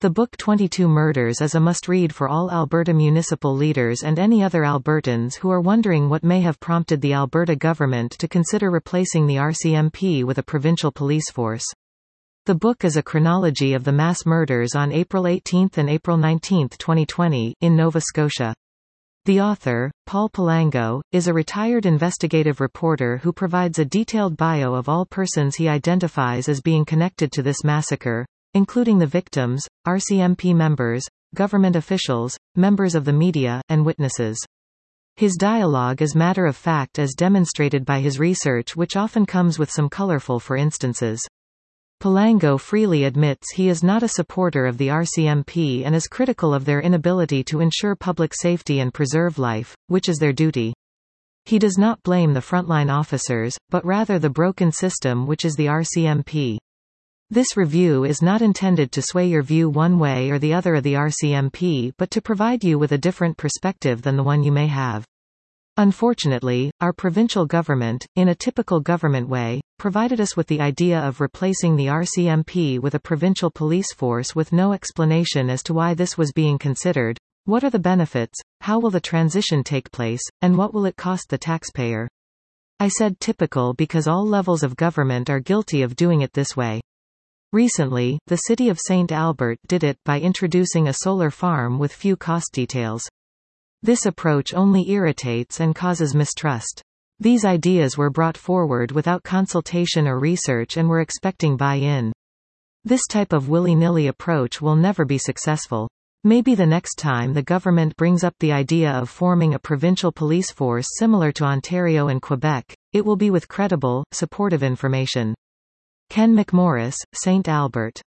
The book 22 Murders is a must-read for all Alberta municipal leaders and any other Albertans who are wondering what may have prompted the Alberta government to consider replacing the RCMP with a provincial police force. The book is a chronology of the mass murders on April 18 and April 19, 2020, in Nova Scotia. The author, Paul Palango, is a retired investigative reporter who provides a detailed bio of all persons he identifies as being connected to this massacre, including the victims, RCMP members, government officials, members of the media, and witnesses. His dialogue is matter-of-fact as demonstrated by his research, which often comes with some colorful for instances. Palango freely admits he is not a supporter of the RCMP and is critical of their inability to ensure public safety and preserve life, which is their duty. He does not blame the frontline officers, but rather the broken system which is the RCMP. This review is not intended to sway your view one way or the other of the RCMP, but to provide you with a different perspective than the one you may have. Unfortunately, our provincial government, in a typical government way, provided us with the idea of replacing the RCMP with a provincial police force with no explanation as to why this was being considered, what are the benefits, how will the transition take place, and what will it cost the taxpayer. I said typical because all levels of government are guilty of doing it this way. Recently, the city of St. Albert did it by introducing a solar farm with few cost details. This approach only irritates and causes mistrust. These ideas were brought forward without consultation or research and were expecting buy-in. This type of willy-nilly approach will never be successful. Maybe the next time the government brings up the idea of forming a provincial police force similar to Ontario and Quebec, it will be with credible, supportive information. Ken McMorris, St. Albert.